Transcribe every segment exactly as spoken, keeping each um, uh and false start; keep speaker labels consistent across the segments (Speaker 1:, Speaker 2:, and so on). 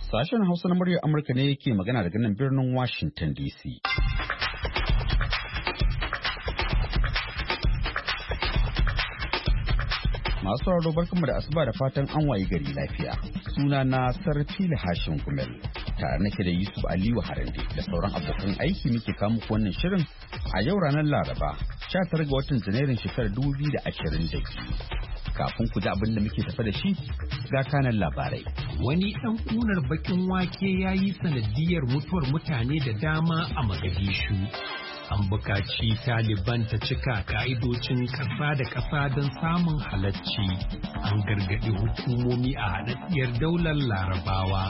Speaker 1: Sashen Hausa na muryar Amurka ne yake magana daga nan birnin Washington D C. Masu sauraro barkanmu da asuba da fatan an wayi gari lafiya. Suna na Sarfila Hashim Gumel. Tare nake da Yusuf Aliyu Harande da sauran abokan aiki muke kawo muku wannan shirin a yau ranar Laraba, sha tara ga watan Janairun shekarar dubu biyu da ashirin da biyu. Kafin ku ji abin da muke tafa da shi ga kanan labarai.
Speaker 2: Wani ɗan ƙunar bakin wake ya yi sanadiyar mutuwar mutane da dama a Mogadishu. An buƙaci Taliban ta cika ka'idocin ƙasa da ƙasa don samun halacci. An gargaɗi hukumomi a haɗaɗɗiyar daular Larabawa.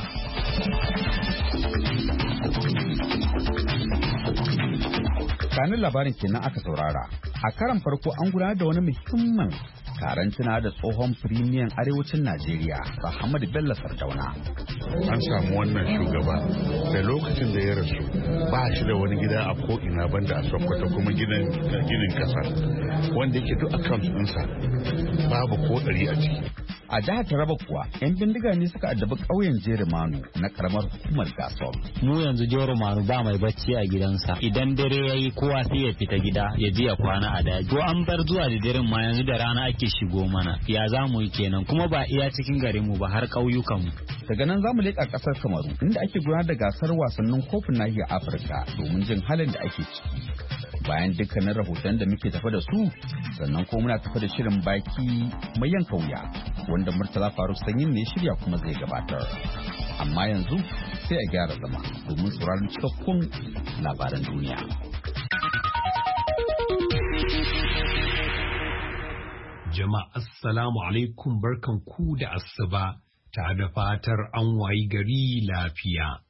Speaker 1: Kanin labarin kenan aka saurara. A karan farko an gudanar da wani muhimmin taron tuna da tsohon firimiyan arewacin Najeriya, Muhammadu Bello Sardauna.
Speaker 3: An samu wannan shugaba da lokacin da ya rasu ba shi da wani gida a ko'ina banda a Sokoto kuma ginin kasa wanda yake duk account ɗinsa babu ko ɗari a ciki.
Speaker 1: A jihar Taraba kuwa, 'yan bindiga ne suka addabi ƙauyen Jerimanu na karamar hukumar Gasol.
Speaker 4: Mu yanzu Jerimanu ba mai bacci a gidansa. Idan dare ya yi kowa sai ya fita gida ya je ya kwana a daji. To an bar zuwa da daren ma yanzu da rana ake shigo mana. Ya za mu yi kenan kuma ba iya cikin garinmu ba har ƙauyukanmu.
Speaker 1: Daga nan za mu leƙa ƙasar Kamaru inda ake gudanar da gasar wasannin kofin nahiyar Afirka domin jin halin da ake ciki. Bayan dukkanin rahoton da muke tafa da su, sannan ko muna tafa da shirin baki mai yanka wuya wanda Murtala Faruk Sanyin ne shirya kuma zai gabatar. Amma yanzu sai a gyara zama domin sauraron cikakkun labaran duniya.
Speaker 2: Jama'a assalamu alaikum, barkan ku da asuba, ta da fatar an wayi gari lafiya.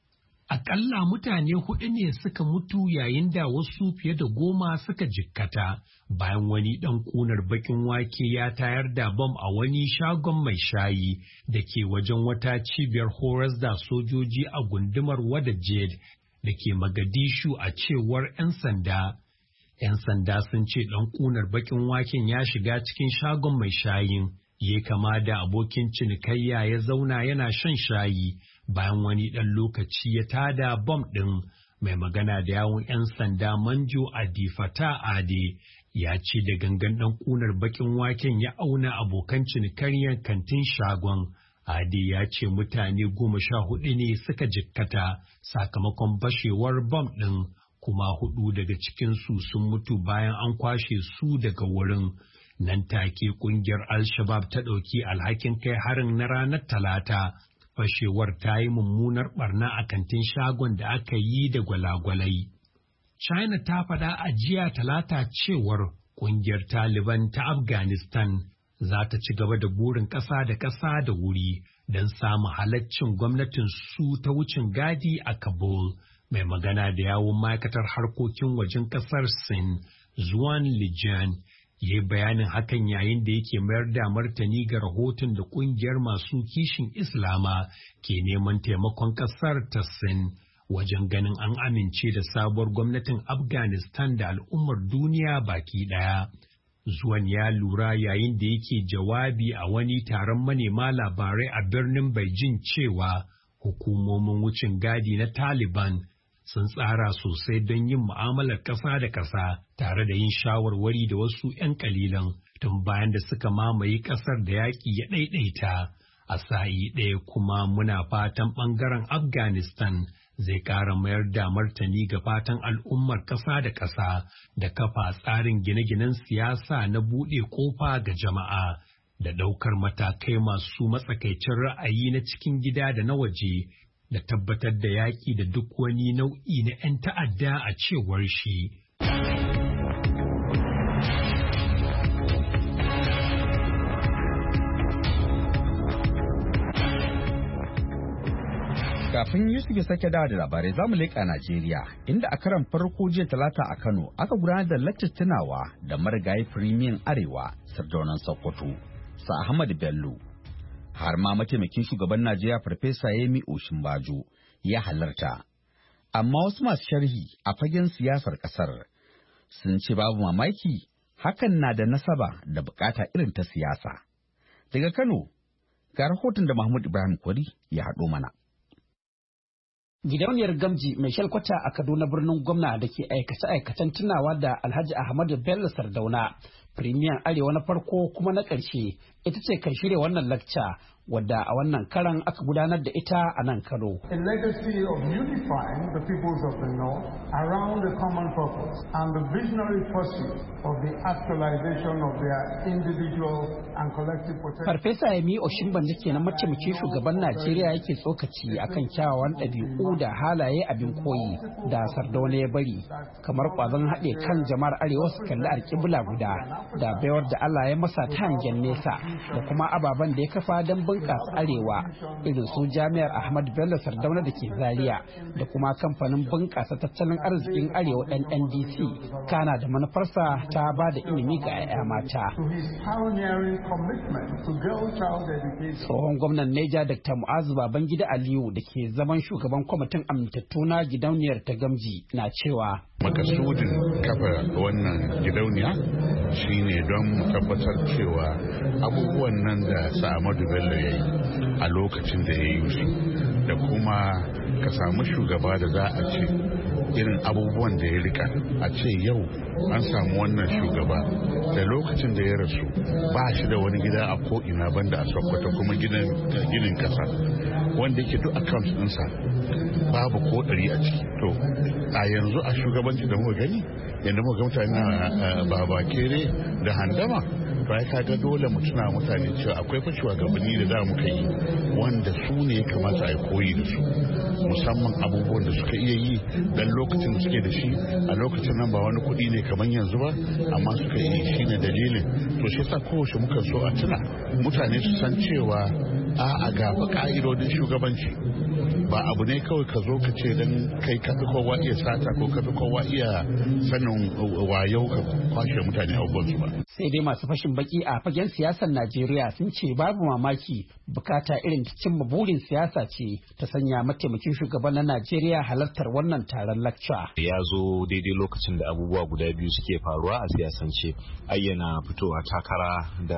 Speaker 2: Aƙalla mutane huɗu ne suka mutu yayin da wasu fiye da goma suka jikkata bayan wani ɗan ƙunar baƙin wake ya tayar da bom a wani shagon mai shayi da ke wajen wata cibiyar horas da sojoji a gundumar Wadajed da ke Mogadishu a cewar 'yan sanda. 'Yan sanda sun ce ɗan ƙunar baƙin waken ya shiga cikin shagon mai shayin, ya kama da abokin cinikayya ya zauna yana shan shayi. Bayan wani ɗan lokaci ya tada bom ɗin, mai magana da yawun 'yan sanda Manjo Adifata Ade ya ce da gangan ɗan ƙunar baƙin waken ya auna abokan cinikayyar kantin shagon. Ade ya ce mutane goma sha hudu ne suka jikkata sakamakon bashewar bom ɗin, kuma hudu daga cikinsu sun mutu bayan an kwashe su daga wurin. Nan take ƙungiyar Al-Shabaab ta ɗauki alhakin kai harin na ranar Talata. Fashewar ta yi mummunar barna a kantin shagon da aka yi da gwalagwalai. China ta faɗa a jiya Talata cewar ƙungiyar Taliban ta Afghanistan za ta ci gaba da burin ƙasa da ƙasa da wuri don samun halaccin gwamnatin su ta wucin gadi a Kabul. Mai magana da yawun ma'aikatar harkokin wajen ƙasar Sin, Zuan Lijian, ya yi bayanin hakan yayin da yake mayar da martani ga rahoton da kungiyar masu kishin Islama ke neman taimakon kasar ta Sin wajen ganin an amince da sabuwar gwamnatin Afghanistan da al'ummar duniya baki daya. Zuwan ya lura yayin da yake jawabi a wani taron manema labarai a birnin Beijing cewa hukumomin wucin gadi na Taliban sun tsara sosai don yin mu'amalar ƙasa da ƙasa tare da yin shawarwari da wasu 'yan ƙalilan tun bayan da suka mamaye ƙasar da yaƙi ya ɗaiɗaita. A sa'i ɗaya kuma muna fatan ɓangaren Afghanistan zai ƙara mayar da martani ga fatan al'ummar ƙasa da ƙasa da kafa tsarin gine-ginen siyasa na buɗe ƙofa ga jama'a da ɗaukar matakai masu matsakaicin ra'ayi na cikin gida da na waje. Da tabbatar da yaƙi da duk wani nau'i na 'yan ta'adda a cewar shi.
Speaker 1: Kafin Yusuf ya sake dawa da labarai za mu leƙa Najeriya, inda a karan farko jiya Talata a Kano aka gudanar da laccar tunawa da marigayi firimiyan Arewa Sardaunan Sokoto, Sa Ahmad Bello. Har ma mataimakin shugaban Najeriya Farfesa Yemi Oshinbajo ya halarta. Amma wasu masu sharhi a fagen siyasar ƙasar sun ce babu mamaki hakan na da nasaba da bukata irin ta siyasa. Daga Kano, ga rahoton da Mahmud Ibrahim Kwari ya haɗo mana.
Speaker 5: Gidauniyar Gamji mai shalkwata a Kaduna birnin gwamna da ke aikace-aikacen tunawa da Alhaji Ahmadu Bello Sardauna, Firimiyan Arewa na farko kuma na ƙarshe, ita ce kan shirya wannan lakca wadda a wannan karan aka gudanar da ita a nan Kano.
Speaker 6: A legacy of unifying the peoples of the North around a common purpose and the visionary pursuit of the actualization of their individual and collective potential.
Speaker 5: Farfesa Yemi Osinbajo kenan mataimakin shugaban Najeriya yake tsokaci akan kyawawan ɗabi'u da halaye abin koyi da Sardauna ya bari, kamar ƙwazon haɗe kan jama'ar Arewa su kalli alƙibla guda da baiwar da Allah ya masa ta hangen nesa da kuma ababen da ya kafa don bunƙasa Arewa irin su Jami'ar Ahmadu Bello Sardauna da ke Zaria da kuma kamfanin bunƙasa tattalin arzikin Arewa N N D C, kana da manufarsa ta ba da ilimi ga 'ya'ya mata. Tsohon gwamnan Neja Dakta Mu'azu Babangida Aliyu da ke zaman shugaban kwamitin amintattu na gidauniyar ta Gamji na cewa
Speaker 3: makasudin kafa wannan gidauniya shine don mu tabbatar cewa abubuwan nan da Ahmadu Bello ya yi a lokacin da ya yi su da kuma ka samu shugaba da za a ce irin abubuwan da ya rika a ce yau an samu wannan shugaba da lokacin da ya rasu ba shi da wani gida a ko'ina banda a Sokoto kuma ginin kasa wanda yake duk account ɗinsa babu ko ɗari a ciki. To a yanzu a shugabanci da muka gani yadda muka ga mutane na babakere da handama, to ya kaga dole mu tuna mutane cewa akwai fashewa gabanni da da muka yi wanda su ne ya kamata a koyi da su, musamman abubuwan da suka iya yi dan lokacin da suke da shi a lokacin nan ba wani kuɗi ne kamar yanzu ba, amma suka yi shi ne dalilin. To shi yasa kowace muka so a tuna mutane su san cewa a a gaba ka'idodin shugabanci ba abu ne kawai ka zo ka ce don kai ka fi kowa iya sata ko ka fi kowa iya sanin wayo ka kwashe mutane abubuwansu ba.
Speaker 5: Sai dai masu fashin baki a fagen siyasar Najeriya sun ce babu mamaki bukata irin ta cimma burin siyasa ce ta sanya mataimakin shugaban na Najeriya halartar wannan taron lakca.
Speaker 7: Ya zo daidai lokacin da abubuwa guda biyu suke faruwa a siyasance, ayyana fitowa takara da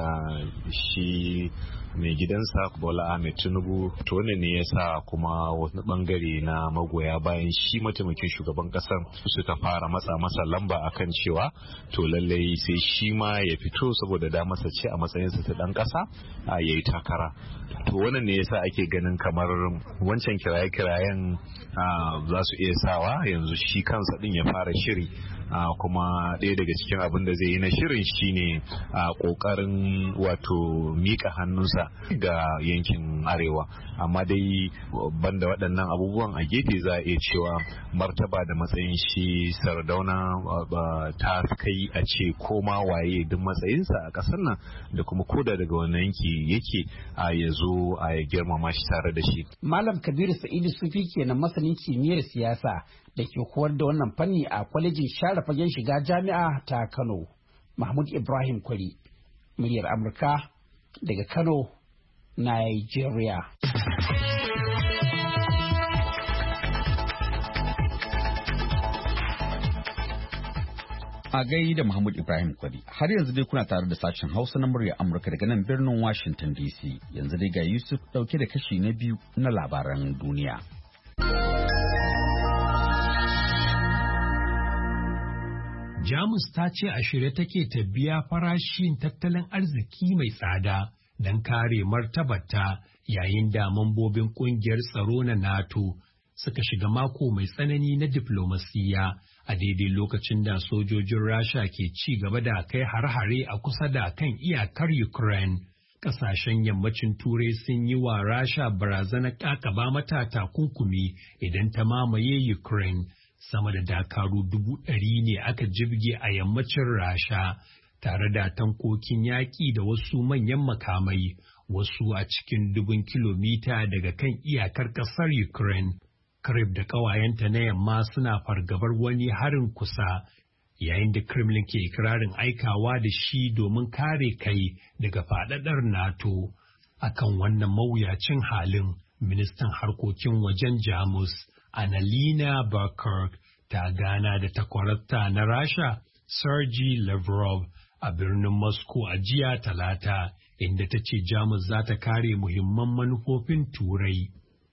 Speaker 7: shi mai gidansa Bola Ahmed Tinubu, to wannan ne yasa kuma wani bangare na magoya bayan shi mataimakin shugaban kasar suka fara matsa masa lamba akan cewa to lallai sai shi ma ya fito saboda da masa ce a matsayinsa ta dan kasa a yayi takara. To wannan ne yasa ake ganin kamar wancan kiraye-kirayen za su iya sawa yanzu shi kansa din ya fara shiri. Uh, kuma ɗaya daga cikin abin da zai yi na shirin shine a uh, ƙoƙarin wato miƙa hannunsa ga yankin arewa, amma dai banda waɗannan abubuwan a gefe za a iya cewa martaba da matsayin shi Sardauna uh, ta kai a ce koma waye duk matsayinsa a ƙasar nan da kuma koda daga wannan yanki yake a ya zo a ya girmama shi tare da shi.
Speaker 5: Malam Kabiru Sa'idu Sufi kenan masanin kimiyyar siyasa da ke koyar da wannan fanni a kwalejin share fagen shiga jami'a ta Kano. Mahmud Ibrahim Kwari, muryar Amurka daga Kano, Nigeria.
Speaker 1: A gai da Mahmud Ibrahim Kwari, har yanzu dai kuna tare da sashen Hausa na muryar Amurka daga nan birnin Washington D C. Yanzu dai ga Yusuf dauke da kashi na biyu na labaran duniya.
Speaker 2: Jamus ta ce a shirye take ta biya farashin tattalin arziki mai tsada don kare martabarta yayin da mambobin kungiyar tsaro na NATO suka shiga mako mai tsanani na diflomasiyya a daidai lokacin da sojojin Rasha ke ci gaba da kai har-hare a kusa da kan iyakar Ukraine. Ƙasashen yammacin Turai sun yi wa Rasha barazanar ƙaƙaba mata takunkumi idan ta mamaye Ukraine. Sama da dakaru dubu ɗari ne aka jibge a yammacin Rasha tare da tankokin yaƙi da wasu manyan makamai, wasu a cikin dubun kilomita daga kan iyakar ƙasar Ukraine. Kyiv da ƙawayenta na yamma suna fargabar wani harin kusa, yayin da Kremlin ke ikirarin aikawa da shi domin kare kai daga faɗaɗar NATO. Akan wannan mawuyacin halin, ministan harkokin wajen Jamus Annalena Baerbock ta gana da takwararta na Rasha, Sergei Lavrov, a birnin Moscow a jiya Talata, inda ta ce Jamus za ta kare muhimman manufofin Turai.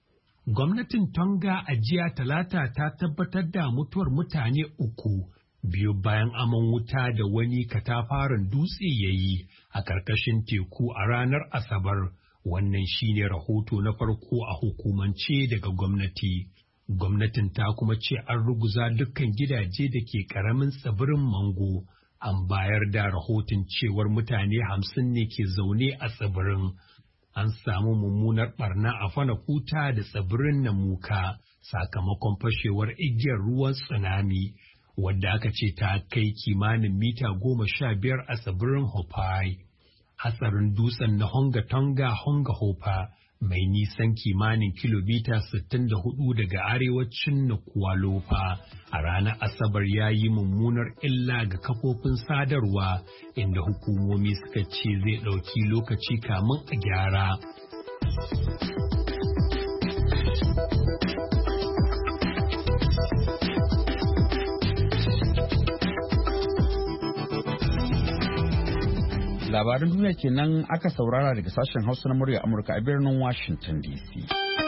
Speaker 2: Gwamnatin Tonga a jiya Talata ta tabbatar da mutuwar mutane uku biyu bayan aman wuta da wani katafaren dutse ya yi a ƙarƙashin teku a ranar Asabar. Wannan shine rahoto na farko a hukumance daga gwamnati. Gwamnatin ta kuma ce an ruguza dukkan gidaje da ke ƙaramin tsibirin Mango. An bayar da rahoton cewar mutane hamsin ne ke zaune a tsibirin. An samu mummunar barna a Fanakuta da tsibirin Namuka sakamakon fashewar igiyar ruwan tsunami, wadda aka ce ta kai kimanin mita goma sha biyar a tsibirin Hopai. Hatsarin dutsen na Honga Tonga Honga Hopa mai nisan kimanin kilomita sittin da hudu daga arewacin Nuku'alofa a ranar Asabar ya yi mummunar illa ga kafofin sadarwa, inda hukumomi suka ce zai ɗauki lokaci kamun a gyara.
Speaker 1: Labaran duniya kenan aka saurara daga sashen Hausa na murya Amurka a birnin Washington D C.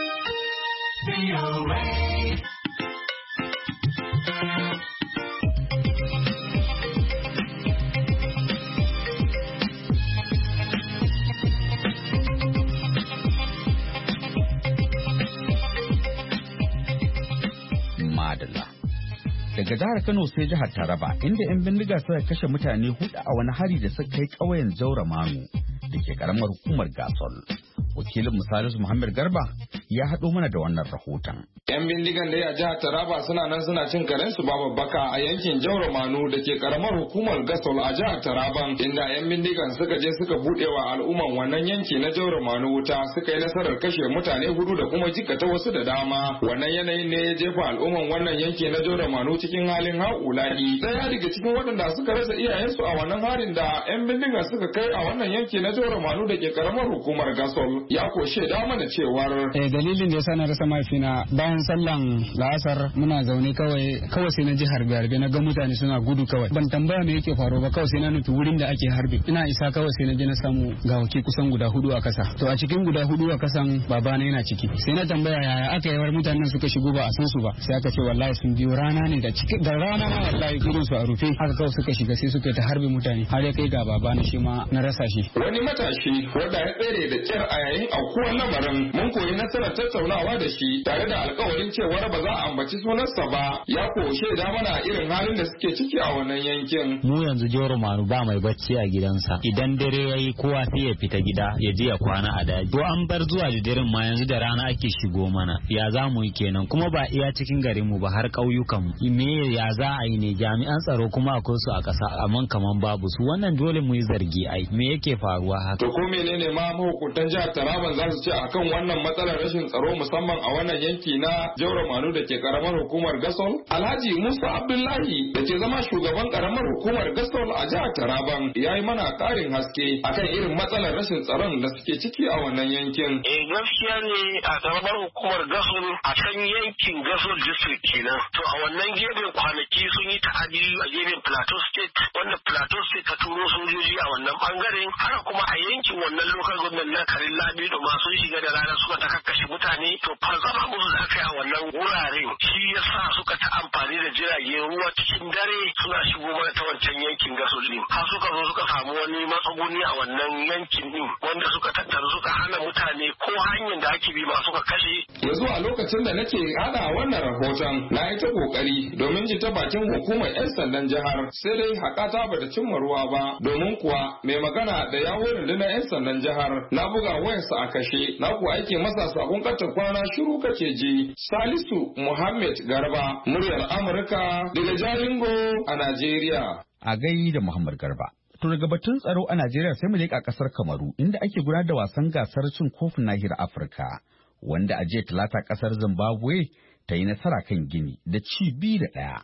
Speaker 1: Madalla. Daga jihar Kano sai jihar Taraba, inda 'yan bindiga suka kashe mutane hudu a wani hari da suka kai ƙauyen Jaura Manu da ke karamar hukumar Gasol. Wakilin Salisu Muhammad Garba ya haɗo mana da wannan rahoton.
Speaker 8: 'Yan bindigan da ya jihar Taraba suna nan suna cin karensu babu baka a yankin Jaura Manu da ke karamar hukumar Gasol a jihar Taraban, inda 'yan bindigan suka je suka buɗe wa al'umman wannan yanki na Jaura Manu wuta, suka yi nasarar kashe mutane hudu da kuma jikkata wasu da dama. Wannan yanayin ne ya jefa al'umman wannan yanki na Jaura Manu cikin halin haƙula'i. Ɗaya daga cikin waɗanda suka rasa iyayensu a wannan harin da 'yan bindigan suka kai a wannan yanki na Jaura Manu da ke karamar hukumar Gasol ya koshe da mana cewar.
Speaker 9: Eh, dalilin da ya sa na rasa mahaifina bayan sallan la'asar muna zaune kawai kawai sai na ji harbe harbe na ga mutane suna gudu kawai ban tambaya me yake faruwa ba, kawai sai na nufi wurin da ake harbe. Ina isa kawai sai na je na samu gawaki kusan guda hudu a kasa. To a cikin guda hudu a kasan babana yana ciki. Sai na tambaya yaya aka yi war mutanen suka shigo ba a san su ba. Sai aka ce wallahi sun biyo rana ne da ciki da rana na wallahi gurin su a rufe. Haka kawai suka shiga sai suka ta harbe mutane har ya kai ga babana shi ma na rasa shi.
Speaker 8: Wani matashi wanda ya tsere da kyar a yayin aukuwar lamarin mun koyi nasarar tattaunawa da shi tare da alkawarin cewar ba za a ambaci sunansa ba, ya koshe da mana irin halin da suke ciki a wannan yankin.
Speaker 4: Mu yanzu Jaura Manu ba mai bacci a gidansa, idan dare yayi kowa sai ya fita gida ya je ya kwana a daji. To an bar zuwa da daren ma yanzu da rana ake shigo mana, ya za mu yi kenan, kuma ba iya cikin garin mu ba har ƙauyukan mu. Me ya za a yi ne, jami'an tsaro kuma akwai su a ƙasa amma kaman babu su, wannan dole mu yi zargi ai, me yake faruwa haka?
Speaker 8: To ko menene ma mahukuntan jihar Taraban za su ce akan wannan matsalar rashin tsaro musamman a wannan yanki na Jaura Manu da ke karamar hukumar Gasol? Alhaji Musa Abdullahi da ke zama shugaban karamar hukumar Gasol a jihar Taraban ya yi mana ƙarin haske akan irin matsalar rashin tsaron da suke ciki a wannan yankin.
Speaker 10: Eh gaskiya ne a karamar hukumar Gasol a can yankin Gasol district kenan. To a wannan gefen kwanaki sun yi ta'adi a gefen Plateau State, wanda Plateau State ta turo sojoji a wannan bangaren, haka kuma a yankin wannan local government na Karin Lamido ma sun shiga da rana suka ta kakkashe mutane. To farzama musu da aka yi a wannan wuraren shi ya sa suka ta amfani da jiragen ruwa cikin dare suna shigo mana ta wancan yankin Gasol din. Har suka zo suka samu wani matsuguni a wannan yankin din wanda suka tattara suka hana mutane ko hanyar da ake bi ma suka kashe.
Speaker 8: Yanzu a lokacin da nake hada wannan rahoton na yi ta kokari domin ji ta bakin hukumar 'yan sandan jihar, sai dai haƙata ba da cimma ruwa ba, domin kuwa mai magana da yawo rundunar 'yan sandan jihar na buga wayarsa a kashe, na kuwa aike masa sakon katin kwana shiru kake ji. Salisu Muhammad Garba, muryar Amurka daga Jalingo a Najeriya.
Speaker 1: A gai da Muhammad Garba. To daga batun tsaro a Najeriya sai mu leƙa ƙasar Kamaru, inda ake gudanar da wasan gasar cin kofin nahiyar Afirka, wanda a jiya Talata ƙasar Zimbabwe ta yi nasara kan Gini da ci biyu da ɗaya.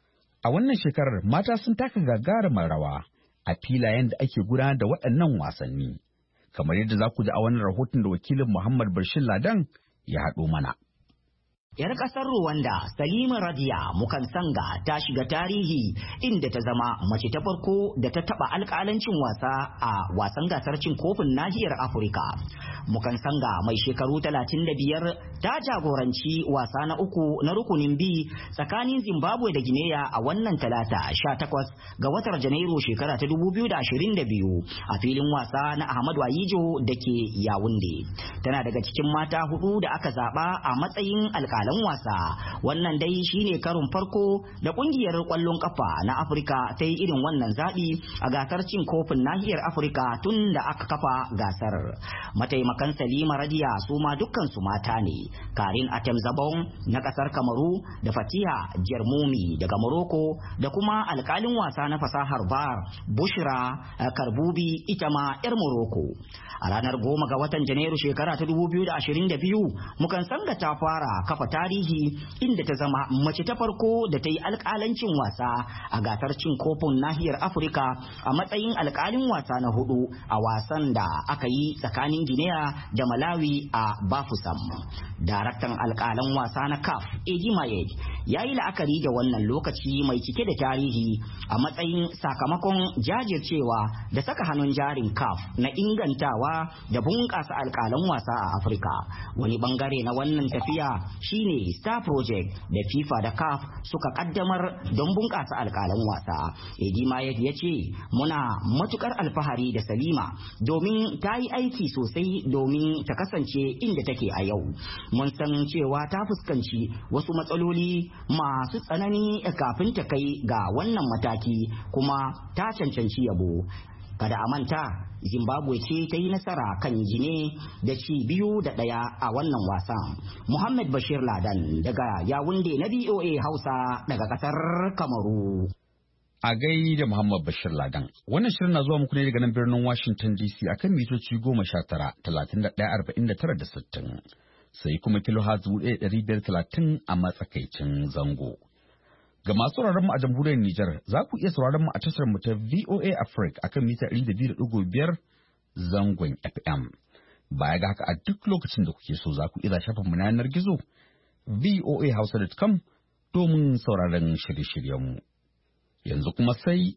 Speaker 1: A wannan shekarar mata sun taka gagarumar rawa a filayen da ake gudanar da waɗannan wasanni, kamar yadda za ku ji a wannan rahoton da wakilin Muhammad Bashir Ladan ya haɗo mana.
Speaker 11: Yar kasar Rwanda Salima Radiya Mukansanga ta shiga tarihi inda ta zama mace ta farko da ta taba alƙalancin wasa a wasan gasar cin kofin nahiyar Afirka. Mukansanga mai shekaru talatin da biyar ta jagoranci wasa na uku na rukunin B tsakanin Zimbabwe da Guinea a wannan talata sha takwas ga watan Janairu shekara ta dubu biyu da ashirin da biyu a filin wasa na Ahmadu Ayijo da ke Yaounde. Tana daga cikin mata hudu da aka zaba a matsayin alƙalai lan wasa. Wannan dai shine karon farko da kungiyar kwallon kafa na Afirka ta yi irin wannan zaɓi a gasar cin kofin nahiyar Afirka tun da aka kafa gasar. Mataimakan Salima Radiya su ma dukkan su mata ne. Karin Atem Zabon na kasar Kamaru da Fatiha Jermumi daga Morocco da kuma alkalin wasa na fasahar Bar Bushra Karbubi ita ma yar Morocco. A ranar goma ga watan Janairu shekara ta dubu biyu da ashirin da biyu Mukansanga ta fara kafa tarihi inda ta zama mace ta farko da ta yi alƙalancin wasa a gasar cin kofin nahiyar Afirka a matsayin alƙalin wasa na hudu a wasan da aka yi tsakanin Guinea da Malawi a Bafusam. Daraktan alƙalan wasa na C A F Eddie Mayed ya yi la'akari da wannan lokaci mai cike da tarihi a matsayin sakamakon jajircewa da saka hannun jarin C A F na ingantawa da bunƙasa alƙalan wasa a Afirka. Wani bangare na wannan tafiya shine Star Project da FIFA da C A F suka kaddamar don bunƙasa alƙalan wasa. Eddie Mayed ya ce muna matukar alfahari da Salima domin ta yi aiki sosai domin ta kasance inda take a yau. Mun san cewa ta fuskanci wasu matsaloli masu tsanani kafin ta kai ga wannan mataki kuma ta cancanci yabo. Kada a manta Zimbabwe ce ta yi nasara kan Gine da ci biyu da ɗaya a wannan wasan. Muhammad Bashir Ladan daga Yaounde na V O A Hausa daga ƙasar Kamaru.
Speaker 1: A gai da Muhammad Bashir Ladan. Wannan shirin na zuwa muku ne daga nan birnin Washington D C akan mitoci goma sha tara, talatin da ɗaya, arba'in da tara da sittin. Sai kuma kilo hatsu ɗaya ɗari biyar talatin a matsakaicin zango. Ga masu sauraron mu a jamhuriyar Nijar, za ku iya sauraron mu a tashar mu ta V O A Africa akan mita ɗari da biyu da ɗigo biyar zangon F M. Baya ga haka a duk lokacin da kuke so za ku iya shafin mu na yanar gizo v o a hausa dot com domin sauraron shirye-shiryen mu. Yanzu kuma sai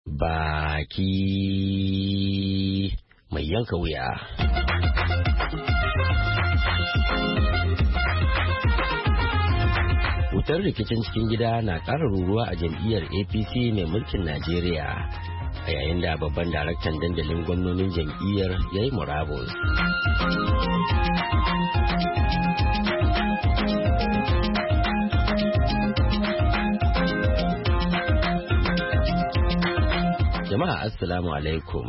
Speaker 12: baki mai yanka wuya. Wutar rikicin cikin gida na ƙara ruruwa a jam'iyyar A P C mai mulkin Najeriya a yayin da babban daraktan dandalin gwamnonin jam'iyyar ya yi murabus. Jama'a assalamu alaikum.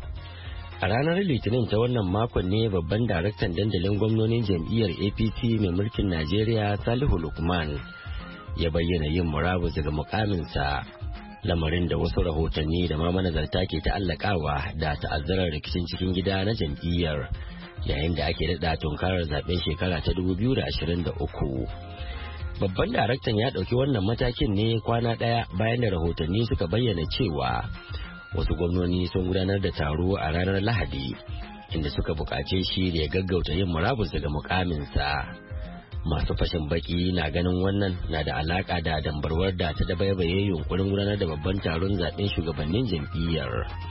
Speaker 12: A ranar Litinin ta wannan makon ne babban daraktan dandalin gwamnonin jam'iyyar A P C mai mulkin Najeriya Salihu Lukman ya bayyana yin murabus daga mukaminsa, lamarin da wasu rahotanni da ma manazarta ke ta'allakawa da ta'azzarar rikicin cikin gida na jam'iyyar yayin da ake daɗa tunkarar zaben shekara ta dubu biyu da ashirin da uku. Babban daraktan ya ɗauki wannan matakin ne kwana ɗaya bayan da rahotanni suka bayyana cewa wasu gwamnoni sun gudanar da taro a ranar Lahadi inda suka buƙace shi da ya gaggauta yin murabus daga mukaminsa. Masu fashin baki na ganin wannan na da alaka da dambarwar da ta dabaibaye yunkurin gudanar da babban taron zaben shugabannin jam'iyyar.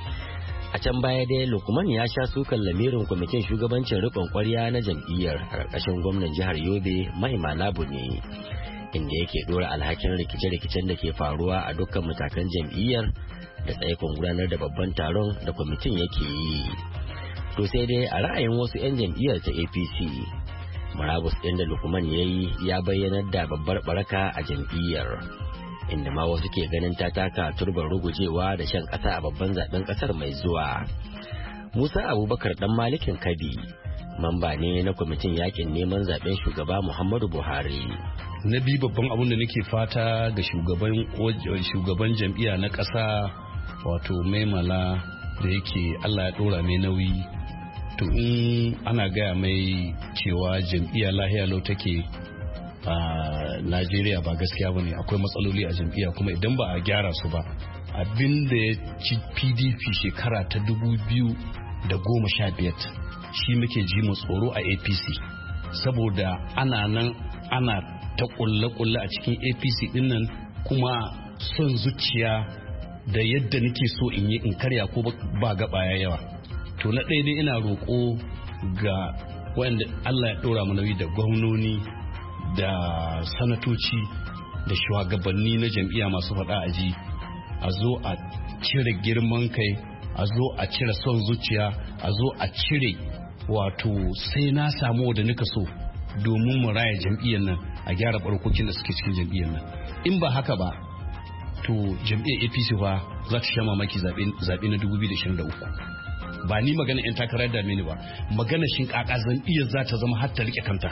Speaker 12: A can baya dai Lukman ya sha sukan lamirin kwamitin shugabancin riƙon ƙwarya na jam'iyyar a ƙarƙashin gwamnan jihar Yobe Mai Malabu ne, inda yake ɗora alhakin rikice-rikicen da ke faruwa a dukkan matakan jam'iyyar da tsaikon gudanar da babban taron da kwamitin yake yi. To sai dai a ra'ayin wasu 'yan jam'iyyar ta A P C, murabus ɗin da Lukman ya yi ya bayyanar da babbar baraka a jam'iyyar, inda ma wasu ke ganin ta taka turbar rugujewa da shan ƙasa a babban zaben ƙasar mai zuwa. Musa Abubakar dan Malikin Kabi, mamba ne na kwamitin yakin neman zaben shugaba Muhammadu Buhari.
Speaker 13: Na biyu babban abin da nake fata ga shugaban shugaban jam'iyya na ƙasa wato Maimala da yake Allah ya ɗora mai nauyi, to in ana gaya mai cewa jam'iyya lahiya lau take a Najeriya ba gaskiya bane, akwai matsaloli a jam'iyya kuma idan ba a gyara su ba, abin da ya ci P D P shekara ta dubu biyu da goma sha biyar shi muke ji mu tsoro a A P C, saboda ana nan ana ta kulle-kulle a cikin A P C din nan, kuma son zuciya da yadda nake so in yi in karya ko ba gaba ya yawa. To na ɗaya dai ina roƙo ga wanda Allah ya ɗora mu nauyi da gwamnoni da sanatoci da shugabanni na jam'iyya masu faɗa a ji, a zo a cire girman kai, a zo a cire son zuciya, a zo a cire wato sai na samu da nika so domin mu raya jam'iyyar nan, a gyara barkokin da suke cikin jam'iyyar nan. In ba haka ba to jam'iyyar A P C fa za ta sha mamaki zaɓe na dubu biyu da ashirin da uku. Ba ni magana yan takarar da mini ba, magana shin kaka jam'iyyar za ta zama har ta rike kanta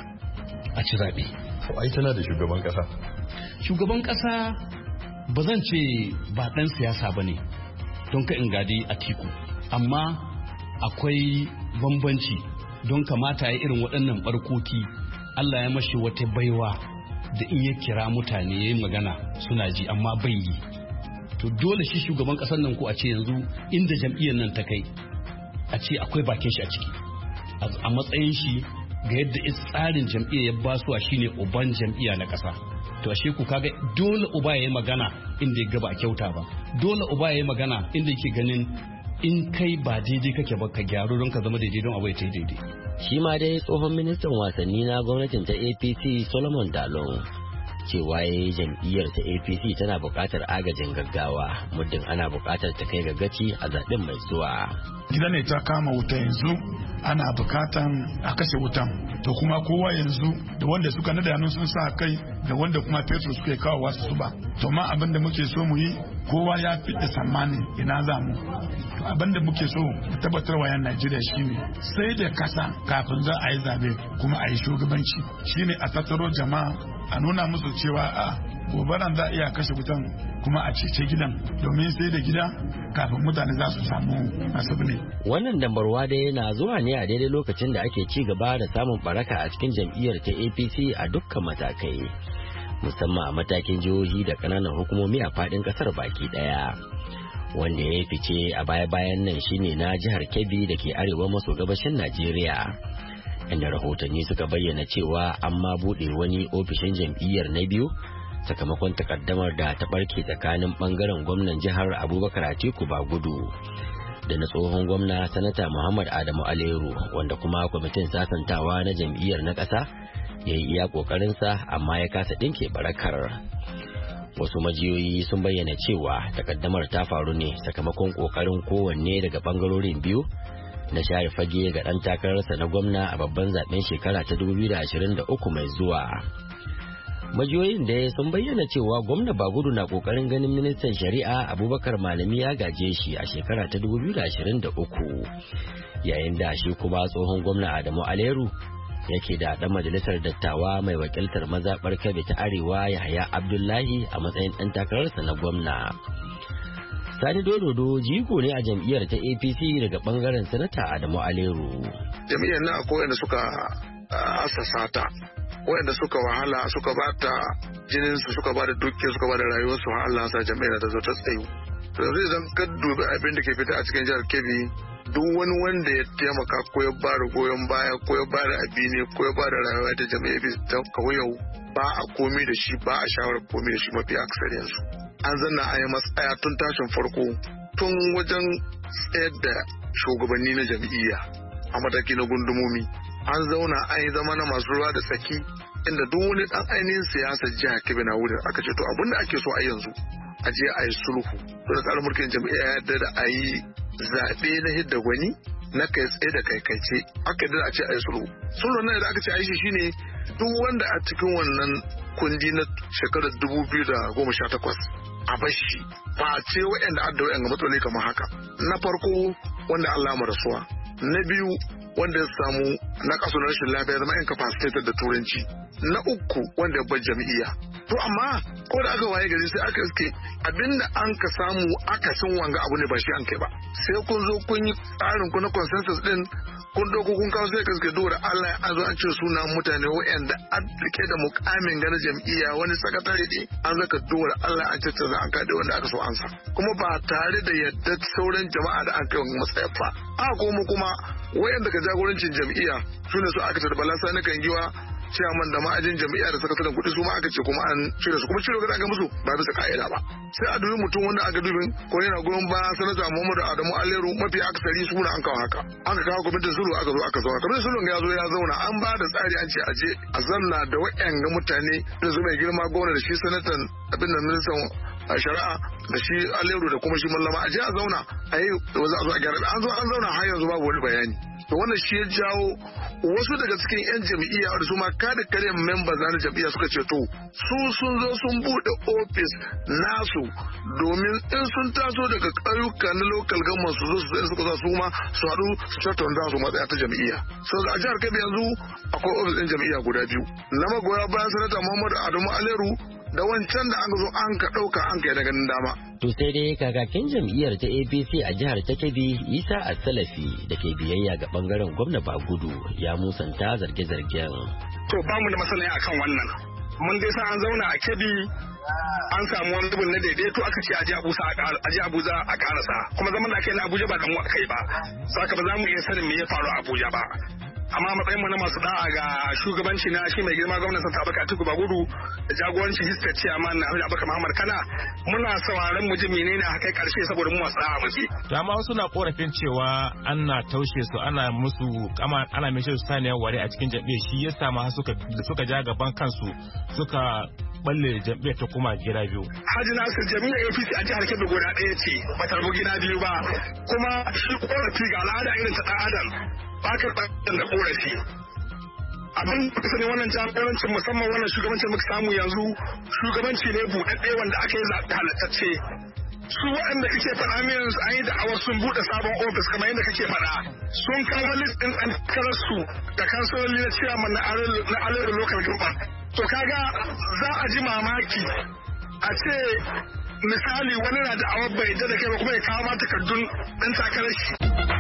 Speaker 13: a ci zaɓe.
Speaker 14: Ai tana da shugaban ƙasa.
Speaker 13: Shugaban ƙasa ba zan ce ba ɗan siyasa ba ne don ka in gadi Atiku, amma akwai bambanci don kamata ya irin waɗannan barkoki Allah ya mashi wata baiwa da in ya kira mutane ya yi magana suna ji amma bai yi. To dole shi shugaban ƙasar nan ko a ce yanzu inda jam'iyyar nan ta kai a ce akwai bakin shi a ciki a matsayin shi ga yadda tsarin jam'iyya ya basuwa shine uban jam'iyya na ƙasa. To ashe ku kaga dole uba ya yi magana inda ya gaba a kyauta ba, dole uba ya yi magana inda yake ganin in kai ba daidai kake ba ka gyaru don ka zama daidai don abu ya ta daidai.
Speaker 12: Shi ma dai tsohon ministan wasanni na gwamnatin ta A P C Solomon Dalon cewa ya yi jam'iyyar ta A P C tana buƙatar agajin gaggawa muddin ana buƙatar ta kai ga gaci a zaɓen mai zuwa.
Speaker 15: Gida ne ta kama wuta yanzu ana buƙatan a kashe wutan, to kuma kowa yanzu da wanda suka nada hannu sun sa kai da wanda kuma fetur suke kawo wasu su ba. To ma abin da muke so mu yi kowa ya fita tsammani ina za mu. To abin da muke so mu tabbatar wa yan Najeriya shine sai da kasa kafin za a yi zabe kuma a yi shugabanci, shine a tattaro jama'a a nuna musu cewa a gobaran za a iya kashe wutan kuma a cece gidan, domin sai da gida kafin mutane za su samu nasabu ne.
Speaker 12: Wannan dambarwa dai yana zuwa ne a daidai lokacin da ake ci gaba da samun baraka a cikin jam'iyyar ta A P C a dukkan matakai, musamman a matakin jihohi da ƙananan hukumomi a faɗin ƙasar baki ɗaya. Wanda ya fice a baya-bayan nan shine na jihar Kebbi da ke arewa maso gabashin Najeriya, inda rahotanni suka bayyana cewa an ma buɗe wani ofishin jam'iyyar na biyu sakamakon takaddamar da ta barke tsakanin bangaren gwamnan jihar Abubakar Atiku Bagudu da na tsohon gwamna sanata Muhammad Adamu Aleru, wanda kuma kwamitin sasantawa na jam'iyyar na ƙasa ya yi iya ƙoƙarinsa amma ya kasa ɗinke barakar. Wasu majiyoyi sun bayyana cewa takaddamar ta faru ne sakamakon ƙoƙarin kowanne daga bangarorin biyu na share fage ga ɗan takararsa na gwamna a babban zaben shekara ta dubu biyu da ashirin da uku mai zuwa. Majiyoyin da sun bayyana cewa gwamna Bagudu na kokarin ganin ministan shari'a Abubakar Malami ya gaje shi a shekara ta dubu biyu da ashirin da uku, yayin da shi kuma tsohon gwamna Adamu Aleru yake da ɗan majalisar dattawa mai wakiltar mazaɓar Kebbi ta Arewa Yahaya Abdullahi a matsayin ɗan takararsa na gwamna. Sani Dododo jigo ne a jam'iyyar ta A P C daga bangaren sanata Adamu Aleru.
Speaker 16: Jam'iyyar na akwai wanda suka asasa ta, wanda suka wahala suka bata jininsu suka bada dukiya suka bada rayuwarsu har Allah sa jam'iyyar ta zo ta tsayu. To zai zan ka dubi abin da ke fita a cikin jihar Kebbi, duk wani wanda ya taimaka ko ya bada goyon baya ko ya bada abini ko ya bada rayuwa ta jam'iyyar ta kawai ba a komi da shi ba a shawarar komi da shi mafi aksarin su. An zanna a yi matsaya tun tashin farko tun wajen tsayar da shugabanni na jam'iyya a mataki na gundumomi. An zauna an yi zama na masu ruwa da tsaki inda duk wani dan ainihin siyasar jihar Kebbi na wurin aka ce to abin da ake so a yanzu a je a yi sulhu. To da tsarin mulkin jam'iyya ya yarda da a yi zaɓe na hidda gwani na kai tsaye da kaikaice aka yarda da a ce a yi sulhu. Sulhu nan da aka ce a yi shi shine duk wanda a cikin wannan kundi na shekarar dubu biyu da goma sha takwas a bashi face waɗanda adda waɗanda matsaloli kamar haka. Na farko wanda Allah ya rasuwa, na biyu wanda ya samu na kaso na rashin lafiya zama incapacitated da turanci, na uku wanda ya bar jam'iyya. To amma ko da aka waye gari sai aka iske abinda an ka samu akasin wanga abu ne ba shi an kai ba, sai kun zo kun yi tsarin ku na consensus din kun dauko kun kawo sai ka iske dole Allah ya zo an ce sunan mutane waɗanda an rike da mukamin gana jam'iyya wani sakatare ne an zaka dole Allah an ce za an kada wanda aka so ansa, kuma ba tare da yadda sauran jama'a da an kai wani matsayar ba. A kuma kuma wayanda ka jagorancin jam'iyya su ne su aka tada Bala Sani Kangiwa, chairman da ma'ajin jam'iyya da sakataren kuɗi su ma aka ce kuma an cire su kuma cire ga aka musu ba bisa ka'ida ba sai a dubi mutum wanda aka dubin ko yana goyon ba sanata Muhammadu Adamu Aleru mafi akasari suna an kawo haka an ka kawo kwamitin sulhu aka zo aka zauna kwamitin sulhu ya zo ya zauna an ba da tsari an ce a je a zanna da waɗanga mutane da su mai girma gwamna da shi sanatan abin da ministan shari'a da shi Aleru da kuma shi mallama a je a zauna a yi da za a zo a gyara an zo an zauna har yanzu babu wani bayani to wannan shi ya jawo wasu daga cikin yan jam'iyya da su ma kada kare members na jam'iyya suka ce to su sun zo sun bude office nasu domin in sun taso daga ƙauyuka na local government su zo su zai suka su ma su haɗu su tattauna su matsaya ta jam'iyya so a jihar Kebbi yanzu akwai office ɗin jam'iyya guda biyu na magoya bayan sanata Muhammadu Adamu Aleru da wancan da an zo an ka ɗauka an kai daga dama.
Speaker 12: To sai dai kakakin jam'iyyar ta A P C a jihar ta Kebbi Isa As-Salafi da ke biyayya ga bangaren gwamna Bagudu ya musanta zarge-zargen.
Speaker 17: To ba mu da masaniya akan wannan. Mun dai sa an zauna a Kebbi an samu wani dubin na daidaito aka ce aje Abuja aje Abuja a karasa kuma zaman da ake na Abuja ba dan mu kai ba. Saka ba za mu iya sanin me ya faru a Abuja ba. Amma matsayin mu na masu da'a ga shugabanci na shi mai girma gwamnatin Santa Abubakar Atiku Bagudu da jagoranci Hiskar Chairman na Abubakar Muhammad Kana muna sauraron mu ji menene a kai karshe saboda mu masu da'a muke.
Speaker 18: To amma wasu na korafin cewa ana taushe su ana musu kama ana mai su saniyar ware a cikin jam'iyyar shi yasa ma suka suka ja gaban kansu suka balle jam'iyyar ta kuma gida biyu.
Speaker 17: Haji Nasir jami'ar A P C a jihar Kebbi guda ɗaya ce ba ta rabu gida biyu ba kuma shi korafi ga al'ada irin ta ɗan adam ba ka ɗan da korafi. Abin da sani wannan jagorancin musamman wannan shugabancin muka samu yanzu shugabanci ne buɗaɗɗe wanda aka yi zaɓe halattacce. Su waɗanda kake faɗa min yanzu an yi da'awar sun buɗe sabon ofis kamar yadda kake faɗa sun kawo list ɗin ɗan kararsu da kansololi na ciyaman na Aleru Local Government. To kaga za a ji mamaki a ce misali wani na da awar bai da kai ba kuma ya kawo ma takardun ɗan takarar shi.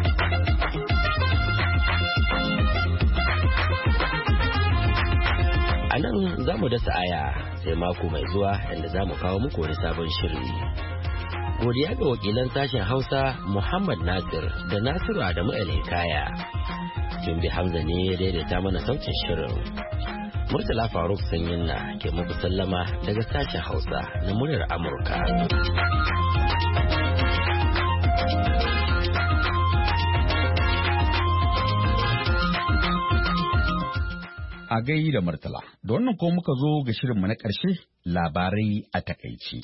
Speaker 12: A nan za mu dasa aya sai mako mai zuwa inda za mu kawo muku wani sabon shiri. Godiya ga wakilan sashen Hausa Muhammad Nasir da Nasiru Adamu El-Hikaya. Jumbi Hamza ne ya daidaita mana sautin shirin. Murtala Faruk Sanyinna ke muku sallama daga sashen Hausa na muryar Amurka.
Speaker 1: A gai da Murtala, da wannan ko muka zo ga shirinmu na ƙarshe labarai a takaici.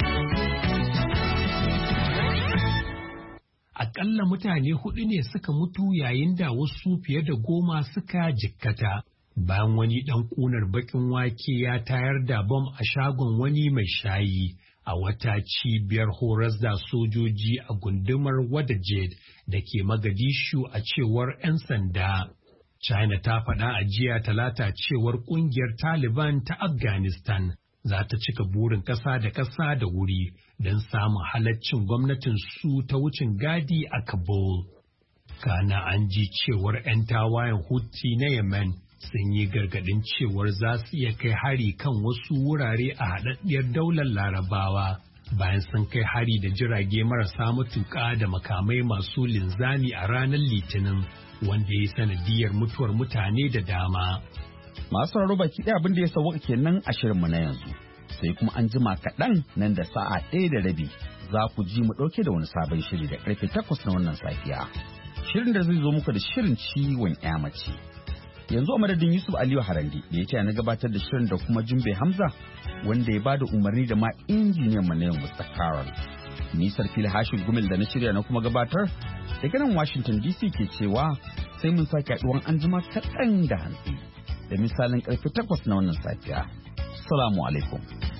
Speaker 2: Aƙalla mutane hudu ne suka mutu yayin da wasu fiye da goma suka jikkata. Bayan wani ɗan ƙunar baƙin wake ya tayar da bom a shagon wani mai shayi a wata cibiyar horas da sojoji a gundumar Wadajed da ke Mogadishu a cewar 'yan sanda. China ta faɗa a jiya talata cewar ƙungiyar Taliban ta Afghanistan za ta cika burin ƙasa da ƙasa da wuri don samun halaccin gwamnatin su ta wucin gadi a Kabul. Kana an ji cewar 'yan tawayen Houthi na Yemen sun yi gargadin cewar za su iya kai hari kan wasu wurare a haɗaɗɗiyar daular Larabawa bayan sun kai hari da jirage marasa matuƙa da makamai masu linzami a ranar Litinin wanda ya yi sanadiyar mutuwar mutane da dama.
Speaker 1: Masu sauraro baki ɗaya abin da ya sauka kenan a shirinmu na yanzu. Sai kuma an jima kaɗan nan da sa'a ɗaya da rabi za ku ji mu ɗauke da wani sabon shiri da ƙarfe takwas na wannan safiya. Shirin da zai zo muku da shirin ciwon ƴa mace. Yanzu a madadin Yusuf Aliyu Harandi da ya ce na gabatar da shirin da kuma Jumbe Hamza wanda ya bada umarni da ma injiniyan mu na yau Mister Carol. Nisar fili Hashim Gumel da na shirya na kuma gabatar daga nan Washington D C ke cewa sai mun sake haɗuwan anjima kaɗan da hantsi da misalin ƙarfe takwas na wannan safiya. Assalamu alaikum.